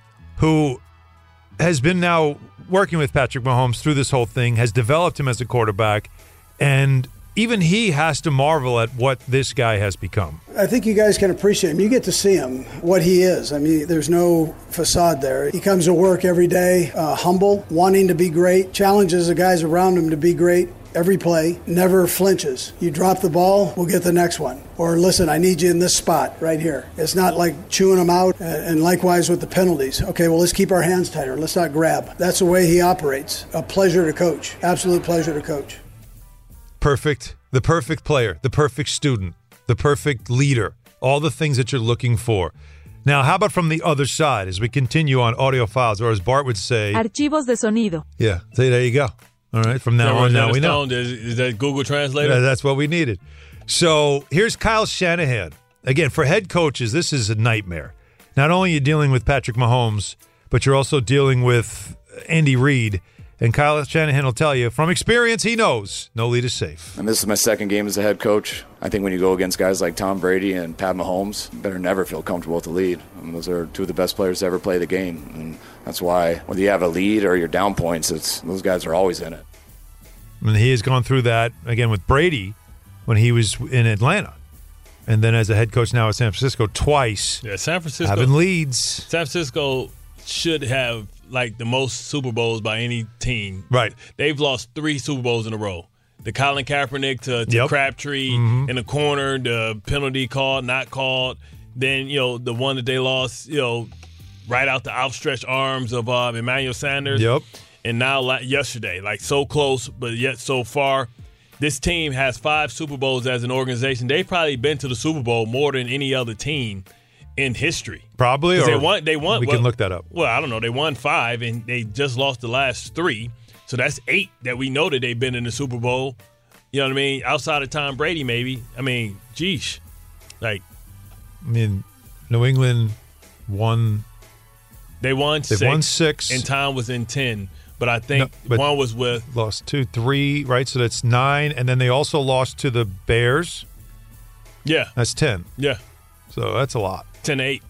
who has been now working with Patrick Mahomes through this whole thing, has developed him as a quarterback, and even he has to marvel at what this guy has become. I think you guys can appreciate him. You get to see him, what he is. I mean, there's no facade there. He comes to work every day, humble, wanting to be great, challenges the guys around him to be great. Every play, never flinches. You drop the ball, we'll get the next one. Or listen, I need you in this spot right here. It's not like chewing them out, and likewise with the penalties. Okay, well, let's keep our hands tighter. Let's not grab. That's the way he operates. A pleasure to coach. Absolute pleasure to coach. Perfect. The perfect player, the perfect student, the perfect leader, all the things that you're looking for. Now, how about from the other side as we continue on audio files, or as Bart would say, archivos de sonido. Yeah, there you go. All right, from now on, now we know. Is that Google Translator? Yeah, that's what we needed. So here's Kyle Shanahan. Again, for head coaches, this is a nightmare. Not only are you dealing with Patrick Mahomes, but you're also dealing with Andy Reid. And Kyle Shanahan will tell you, from experience, he knows no lead is safe. And this is my second game as a head coach. I think when you go against guys like Tom Brady and Pat Mahomes, you better never feel comfortable with the lead. I mean, those are two of the best players to ever play the game. And that's why whether you have a lead or you're down points, those guys are always in it. And he has gone through that, again, with Brady when he was in Atlanta. And then as a head coach now at San Francisco twice. Yeah, San Francisco. Having leads. San Francisco should have, like, the most Super Bowls by any team. Right. They've lost 3 Super Bowls in a row. The Colin Kaepernick to Crabtree in the corner, the penalty called, not called. Then, the one that they lost, right out the outstretched arms of Emmanuel Sanders. Yep. And now yesterday, like so close, but yet so far. This team has 5 Super Bowls as an organization. They've probably been to the Super Bowl more than any other team in history. Probably, or they won. We can look that up. Well, I don't know. They won 5, and they just lost the last 3. So that's 8 that we know that they've been in the Super Bowl. You know what I mean? Outside of Tom Brady, maybe. I mean, geesh. New England won. They won 6. They won 6. And Tom was in 10. But I think one was with. Lost 2, 3, right? So that's 9. And then they also lost to the Bears. Yeah. That's 10. Yeah. So that's a lot. 10-8.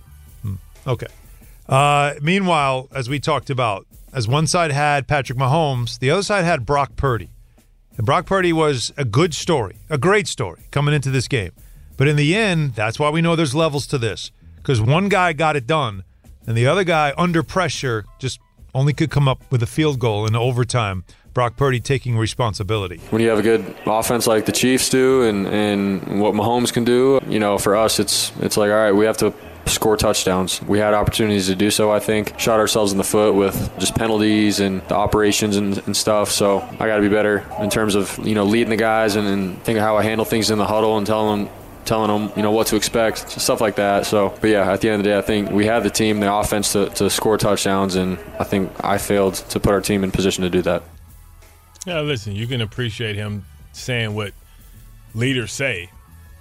Okay. Meanwhile, as we talked about, as one side had Patrick Mahomes, the other side had Brock Purdy. And Brock Purdy was a good story, a great story coming into this game. But in the end, that's why we know there's levels to this. Because one guy got it done, and the other guy, under pressure, just only could come up with a field goal in overtime. Brock Purdy taking responsibility. When you have a good offense like the Chiefs do and what Mahomes can do, for us, it's like, all right, we have to score touchdowns. We had opportunities to do so, I think. Shot ourselves in the foot with just penalties and the operations and stuff. So I got to be better in terms of, leading the guys and think of how I handle things in the huddle and telling them, what to expect, stuff like that. So, but yeah, at the end of the day, I think we had the team, the offense to score touchdowns, and I think I failed to put our team in position to do that. Yeah, listen, you can appreciate him saying what leaders say.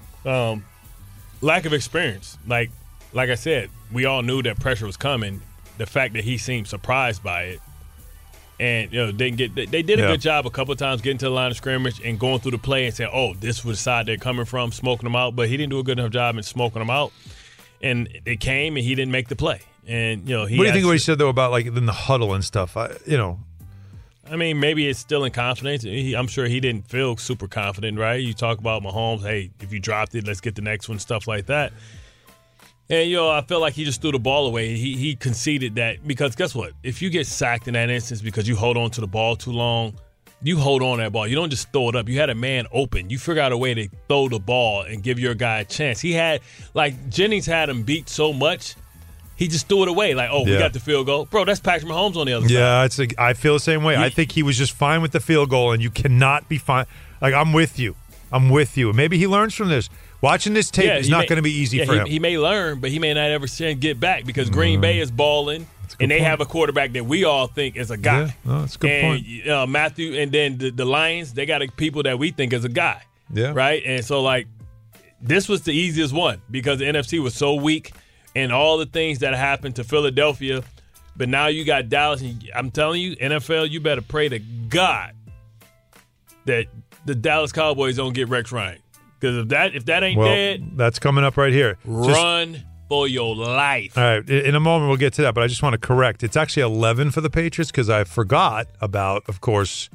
Lack of experience. Like I said, we all knew that pressure was coming. The fact that he seemed surprised by it. And, they did a good job a couple of times getting to the line of scrimmage and going through the play and saying, oh, this was the side they're coming from, smoking them out. But he didn't do a good enough job in smoking them out. And it came, and he didn't make the play. And, what do you think of what he said, though, about, in the huddle and stuff? I mean, maybe it's still in confidence. I'm sure he didn't feel super confident, right? You talk about Mahomes, hey, if you dropped it, let's get the next one, stuff like that. And, I feel like he just threw the ball away. He conceded that because guess what? If you get sacked in that instance because you hold on to the ball too long, you hold on to that ball. You don't just throw it up. You had a man open. You figure out a way to throw the ball and give your guy a chance. He had, Jennings had him beat so much, he just threw it away. We got the field goal. Bro, that's Patrick Mahomes on the other side. Yeah, I feel the same way. I think he was just fine with the field goal, and you cannot be fine. I'm with you. Maybe he learns from this. Watching this tape is not going to be easy for him. He may learn, but he may not ever get back because Green Bay is balling, and they have a quarterback that we all think is a guy. Yeah, that's a good point. Matthew, and then the Lions, they got people that we think is a guy. Yeah. Right? And so, this was the easiest one because the NFC was so weak and all the things that happened to Philadelphia. But now you got Dallas, and I'm telling you, NFL, you better pray to God that the Dallas Cowboys don't get Rex Ryan. Because if that ain't dead, that's coming up right here. Run for your life. All right. In a moment, we'll get to that, but I just want to correct. It's actually 11 for the Patriots because I forgot about, of course,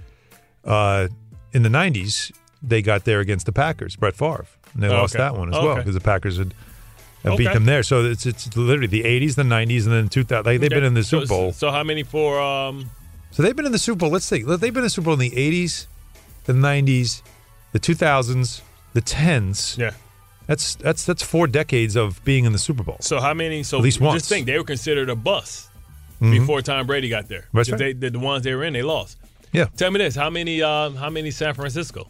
in the 90s, they got there against the Packers, Brett Favre. And they lost that one as well because the Packers had beat them there. So it's literally the 80s, the 90s, and then 2000. They've been in the Super Bowl. So how many for So they've been in the Super Bowl. Let's think. They've been in the Super Bowl in the 80s, the 90s, the 2000s, the 10s. Yeah. That's 4 decades of being in the Super Bowl. So how many? So at least once. Just think, they were considered a bust before Tom Brady got there. That's right. The ones they were in, they lost. Yeah. Tell me this: how many San Francisco?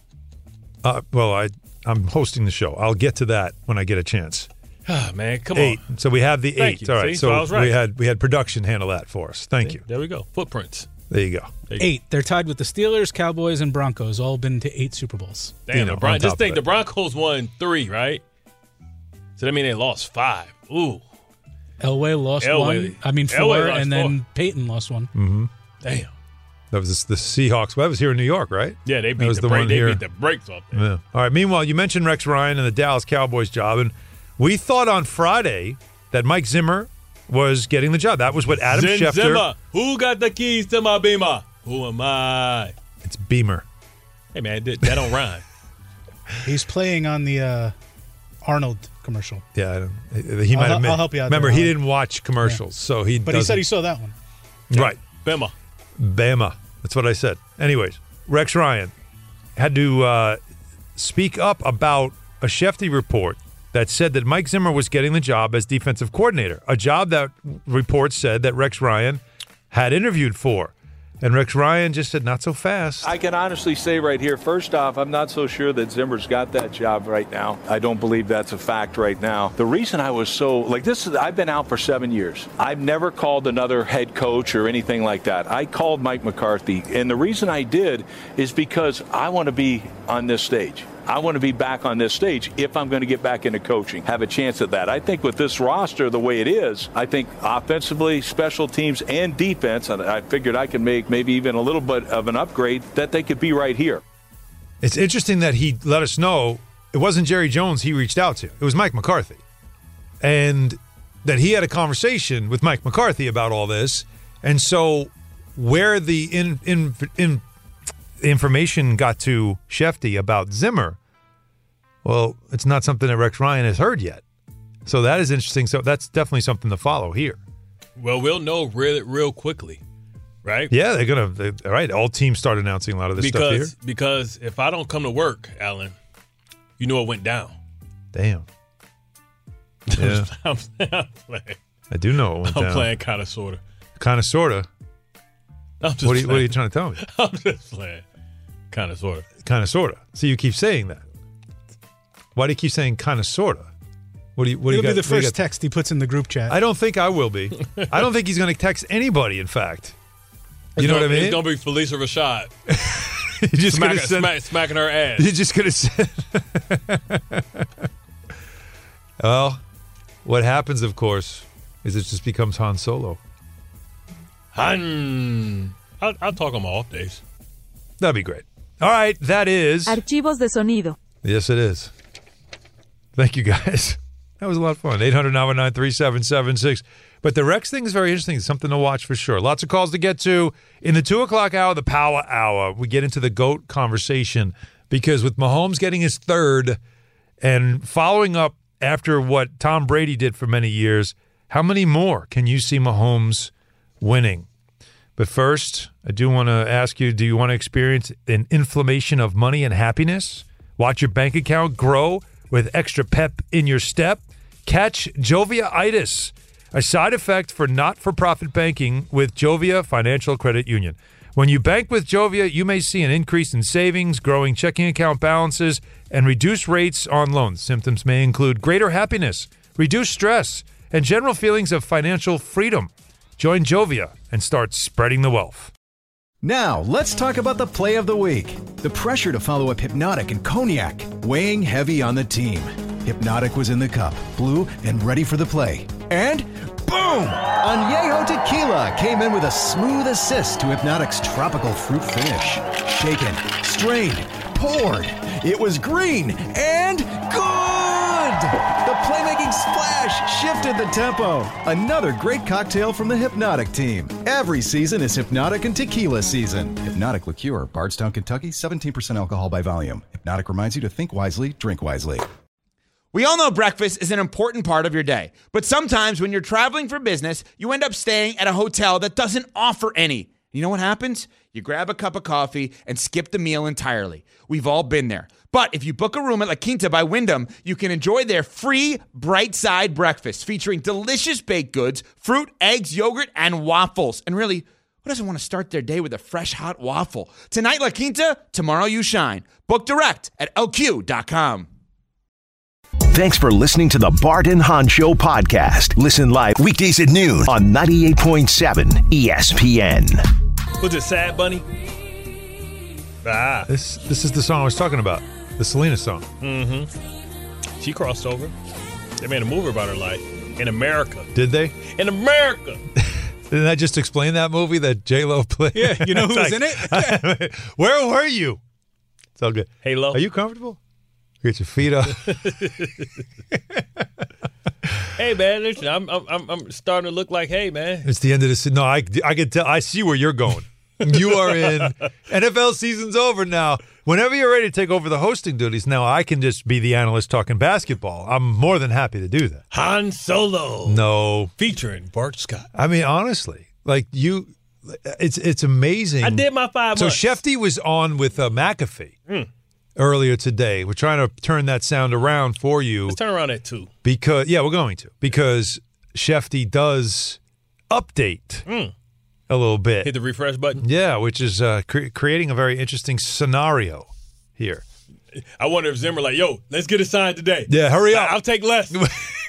Well, I'm hosting the show. I'll get to that when I get a chance. Ah, man, come 8. on. So we have the 8. Thank you. All right. See? So I was right. we had production handle that for us. Thank you. There we go. Footprints. There you go. 8. They're tied with the Steelers, Cowboys, and Broncos. All been to 8 Super Bowls. Damn, just think the Broncos won 3, right? So that means they lost 5. Ooh. Elway lost 1. I mean 4, and then Peyton lost 1. Mm-hmm. Damn. That was the Seahawks. Well, that was here in New York, right? Yeah, they beat beat the brakes off there. Yeah. All right. Meanwhile, you mentioned Rex Ryan and the Dallas Cowboys job, and we thought on Friday that Mike Zimmer was getting the job. That was what Adam Schefter. Zimmer. Who got the keys to my Beamer? Who am I? It's Beamer. Hey, man, that don't rhyme. He's playing on the Arnold commercial. Yeah, he might have. I'll help you out. Remember, he didn't watch commercials, so he. But he said he saw that one. Right, Bama. That's what I said. Anyways, Rex Ryan had to speak up about a Schefter report that said that Mike Zimmer was getting the job as defensive coordinator, a job that reports said that Rex Ryan had interviewed for. And Rex Ryan just said, not so fast. I can honestly say right here, first off, I'm not so sure that Zimmer's got that job right now. I don't believe that's a fact right now. The reason I was so, I've been out for 7 years. I've never called another head coach or anything like that. I called Mike McCarthy. And the reason I did is because I want to be on this stage. I want to be back on this stage if I'm going to get back into coaching, have a chance at that. I think with this roster the way it is, I think offensively, special teams, and defense, and I figured I could make maybe even a little bit of an upgrade, that they could be right here. It's interesting that he let us know it wasn't Jerry Jones he reached out to. It was Mike McCarthy. And that he had a conversation with Mike McCarthy about all this. And so where the information got to Schefter about Zimmer, well, it's not something that Rex Ryan has heard yet. So that is interesting. So that's definitely something to follow here. Well, we'll know real quickly, right? Yeah, all right, all teams start announcing a lot of this stuff here. Because if I don't come to work, Alan, you know it went down. Damn. Yeah. I'm playing. I do know it went down. I'm playing kind of, sort of. Kind of, sort of? What are you trying to tell me? I'm just playing. Kind of, sort of. Kind of, sort of. So you keep saying that. Why do you keep saying kind of, sort of? It'll be the first text he puts in the group chat. I don't think I will be. I don't think he's going to text anybody, in fact. You know what I mean? It's going to be Felicia Rashad. You're just smacking her ass. You're just going to say. Well, what happens, of course, is it just becomes Han Solo. I'll talk on my off days. That'd be great. All right, that is Archivos de Sonido. Yes, it is. Thank you, guys. That was a lot of fun. 800-919-3776. But the Rex thing is very interesting. It's something to watch for sure. Lots of calls to get to. In the 2 o'clock hour, the Power Hour, we get into the GOAT conversation because with Mahomes getting his 3rd and following up after what Tom Brady did for many years, how many more can you see Mahomes winning? But first, I do want to ask you, do you want to experience an inflammation of money and happiness? Watch your bank account grow with extra pep in your step? Catch Jovia-itis, a side effect for not-for-profit banking with Jovia Financial Credit Union. When you bank with Jovia, you may see an increase in savings, growing checking account balances, and reduced rates on loans. Symptoms may include greater happiness, reduced stress, and general feelings of financial freedom. Join Jovia and start spreading the wealth. Now, let's talk about the play of the week. The pressure to follow up Hypnotic and Cognac, weighing heavy on the team. Hypnotic was in the cup, blue, and ready for the play. And boom! Añejo Tequila came in with a smooth assist to Hypnotic's tropical fruit finish. Shaken, strained, poured. It was green and good! The playmaking splash shifted the tempo. Another great cocktail from the Hypnotic team. Every season is Hypnotic and Tequila season. Hypnotic Liqueur, Bardstown, Kentucky, 17% alcohol by volume. Hypnotic reminds you to think wisely, drink wisely. We all know breakfast is an important part of your day, but sometimes when you're traveling for business, you end up staying at a hotel that doesn't offer any. You know what happens? You grab a cup of coffee and skip the meal entirely. We've all been there. But if you book a room at La Quinta by Wyndham, you can enjoy their free Bright Side breakfast featuring delicious baked goods, fruit, eggs, yogurt, and waffles. And really, who doesn't want to start their day with a fresh, hot waffle? Tonight, La Quinta, tomorrow you shine. Book direct at lq.com. Thanks for listening to the Bart and Hahn Show podcast. Listen live weekdays at noon on 98.7 ESPN. Was it Sad Bunny? This is the song I was talking about, the Selena song. Mm-hmm. She crossed over. They made a movie about her life in America. Did they? In America. Didn't I just explain that movie that J-Lo played? Yeah, you know who was in it? Where were you? It's all good. Halo. Are you comfortable? Get your feet up. Hey man, listen, I'm starting to look like, hey man. It's the end of the. No, I can tell. I see where you're going. You are in. NFL season's over now. Whenever you're ready to take over the hosting duties, now I can just be the analyst talking basketball. I'm more than happy to do that. Han Solo. No. Featuring Bart Scott. I mean, honestly, like you, it's amazing. I did my 5 months. So Shefty was on with McAfee. Earlier today. We're trying to turn that sound around for you. Let's turn around at 2. Because we're going to. Because Shefty does update a little bit. Hit the refresh button? Yeah, which is creating a very interesting scenario here. I wonder if Zimmer like, yo, let's get it signed today. Yeah, hurry up. I'll take less. No,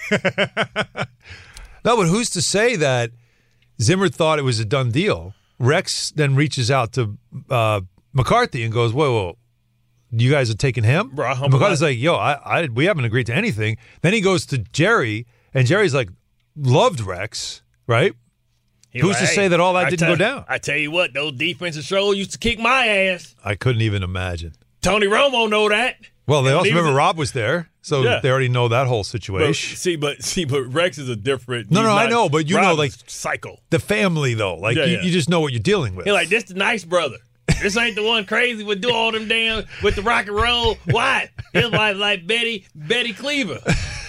but who's to say that Zimmer thought it was a done deal? Rex then reaches out to McCarthy and goes, whoa. You guys are taking him? Bro, McCarthy's like, yo, we haven't agreed to anything. Then he goes to Jerry, and Jerry's like, loved Rex, right? Who's to say that all that didn't go down? I tell you what, those defensive shows used to kick my ass. I couldn't even imagine. Tony Romo know that. Well, they also remember Rob was there, so they already know that whole situation. But Rex is a different. No, I know, but you Rob know, like psycho. The family though, like you just know what you're dealing with. He's like, this the nice brother. This ain't the one crazy would do all them damn with the rock and roll. What? His wife like Betty Cleaver.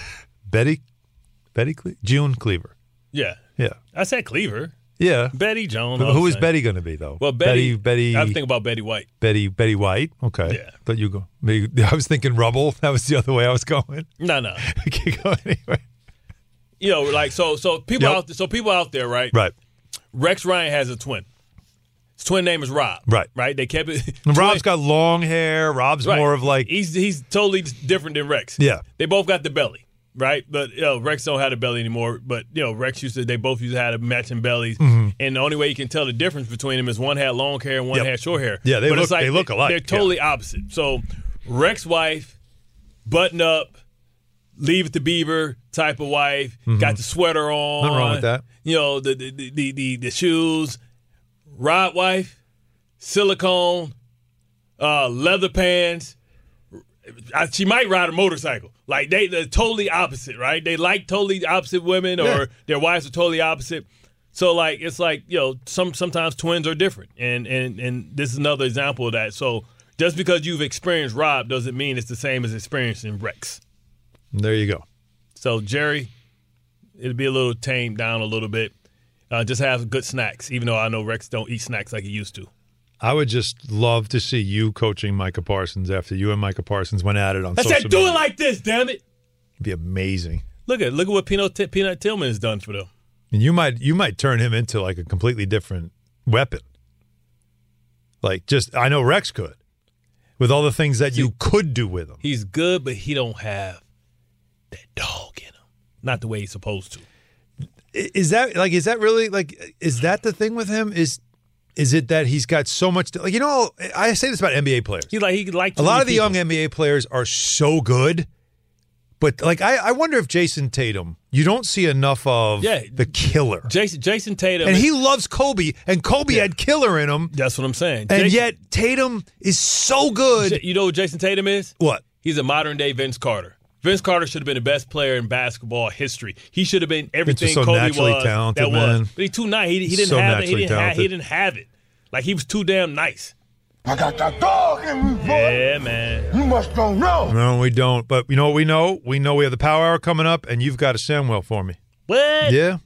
June Cleaver. Yeah. I said Cleaver. Yeah. Betty Jones. Who is Betty going to be though? Well, Betty. I was thinking about Betty White. Betty White. Okay. Yeah. Thought you go. Maybe, I was thinking Rubble. That was the other way I was going. No. We can't go anywhere. You know, like so people out there. So people out there, right? Right. Rex Ryan has a twin. His twin name is Rob. Right. They kept it. Rob's got long hair. Rob's more of like he's totally different than Rex. Yeah. They both got the belly, right? But Rex don't have the belly anymore. But Rex they both used to have matching bellies, and the only way you can tell the difference between them is one had long hair and one had short hair. Yeah, they look alike. They're totally opposite. So Rex's wife, button up, leave it to Beaver type of wife, got the sweater on. Nothing wrong with that. The shoes. Rod wife, silicone, leather pants. She might ride a motorcycle. Like they're totally opposite, right? They like totally opposite women, or their wives are totally opposite. So like it's like sometimes twins are different, and this is another example of that. So just because you've experienced Rob doesn't mean it's the same as experiencing Rex. There you go. So Jerry, it'll be a little tamed down a little bit. Just have good snacks, even though I know Rex don't eat snacks like he used to. I would just love to see you coaching Micah Parsons after you and Micah Parsons went at it on social media. I said do it like this, damn it. It'd be amazing. Look at what Peanut Tillman has done for them. And you might turn him into like a completely different weapon. Like I know Rex could. With all the things that you could do with him. He's good, but he don't have that dog in him. Not the way he's supposed to. Is that really is that the thing with him? Is it that he's got so much I say this about NBA players. He likes a lot of the young NBA players are so good, but I wonder if Jason Tatum, you don't see enough of the killer. Jason Tatum, and he loves Kobe, and Kobe had killer in him. That's what I'm saying. And yet Tatum is so good. You know what Jason Tatum is? What? He's a modern day Vince Carter. Vince Carter should have been the best player in basketball history. He should have been everything so Kobe naturally was. talented, that man. was. But he's too nice. He didn't So have it. He naturally didn't have it. Like, he was too damn nice. I got that dog in me, boy. Yeah, man. You must don't know. No, we don't. But you know what we know? We know we have the Power Hour coming up, and you've got a Samwell for me. What? Yeah.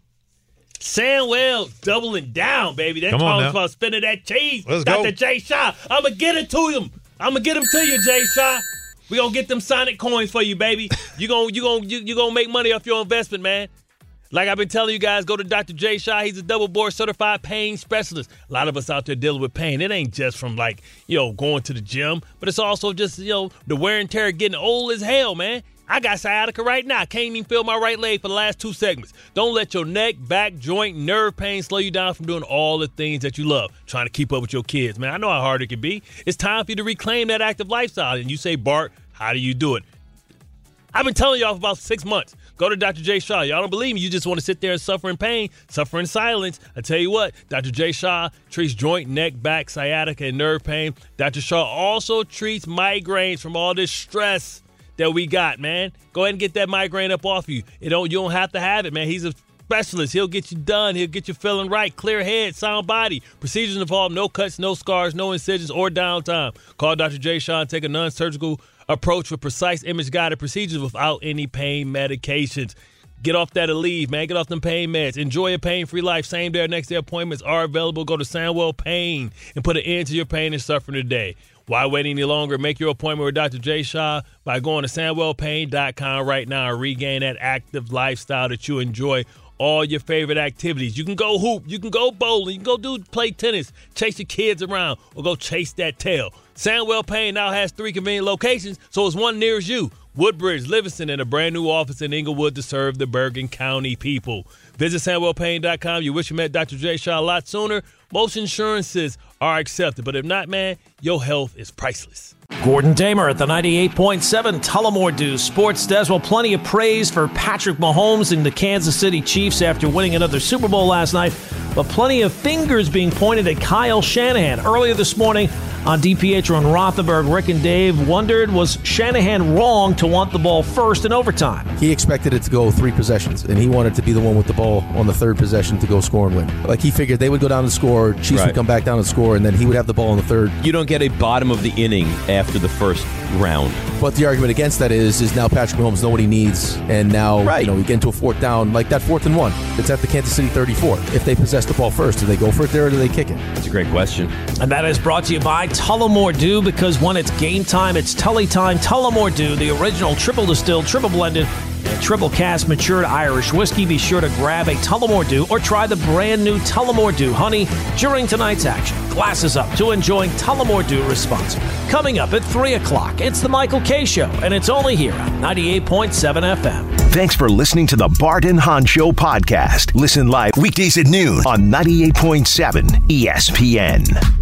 Samwell doubling down, baby. That's talking about spinning that cheese. Let's Dr. go. Jay Shaw. I'm going to get it to him. I'm going to get him to you, Jay Shaw. We going to get them Sonic coins for you, baby. You gonna make money off your investment, man. Like I've been telling you guys, go to Dr. Jay Shaw. He's a double board certified pain specialist. A lot of us out there dealing with pain. It ain't just from going to the gym, but it's also just, the wear and tear getting old as hell, man. I got sciatica right now. Can't even feel my right leg for the last 2 segments. Don't let your neck, back, joint, nerve pain slow you down from doing all the things that you love. Trying to keep up with your kids, man. I know how hard it can be. It's time for you to reclaim that active lifestyle. And you say, Bart, how do you do it? I've been telling y'all for about 6 months. Go to Dr. Jay Shaw. Y'all don't believe me. You just want to sit there and suffer in pain, suffer in silence. I tell you what, Dr. Jay Shaw treats joint, neck, back, sciatica, and nerve pain. Dr. Shaw also treats migraines from all this stress that we got, man. Go ahead and get that migraine up off you. You don't have to have it, man. He's a specialist. He'll get you done. He'll get you feeling right. Clear head, sound body. Procedures involve no cuts, no scars, no incisions, or downtime. Call Dr. Jay Shaw and take a non-surgical approach with precise image-guided procedures without any pain medications. Get off that Aleve, man. Get off them pain meds. Enjoy a pain-free life. Same day or next day appointments are available. Go to Samwell Pain and put an end to your pain and suffering today. Why wait any longer? Make your appointment with Dr. Jay Shaw by going to SamwellPain.com right now and regain that active lifestyle that you enjoy. All your favorite activities. You can go hoop. You can go bowling. You can go play tennis. Chase your kids around or go chase that tail. Samwell Pain now has 3 convenient locations, so it's one nearest you. Woodbridge, Livingston, and a brand new office in Inglewood to serve the Bergen County people. Visit SamwellPain.com. You wish you met Dr. Jay Shaw a lot sooner. Most insurances are accepted, but if not, man, your health is priceless. Gordon Damer at the 98.7 Tullamore Dew Sports Desk. Well, plenty of praise for Patrick Mahomes and the Kansas City Chiefs after winning another Super Bowl last night, but plenty of fingers being pointed at Kyle Shanahan. Earlier this morning on DiPietro and Rothenberg, Rick and Dave wondered, was Shanahan wrong to want the ball first in overtime? He expected it to go 3 possessions, and he wanted to be the one with the ball on the 3rd possession to go score and win. Like, he figured they would go down and score, Chiefs would come back down and score, and then he would have the ball in the 3rd. You don't get a bottom of the inning after the first round. But the argument against that is now Patrick Mahomes know what he needs, and now we get into a 4th down, like that 4th and 1. It's at the Kansas City 34. If they possess the ball first, do they go for it there or do they kick it? That's a great question. And that is brought to you by Tullamore Dew, because when it's game time, it's Tully time. Tullamore Dew, the original triple distilled, triple blended, and triple cast matured Irish whiskey. Be sure to grab a Tullamore Dew or try the brand new Tullamore Dew Honey during tonight's action. Glasses up to enjoying Tullamore Dew responsibly. Coming up at 3 o'clock, it's the Michael K. Show, and it's only here on 98.7 FM. Thanks for listening to the Bart and Hahn Show podcast. Listen live weekdays at noon on 98.7 ESPN.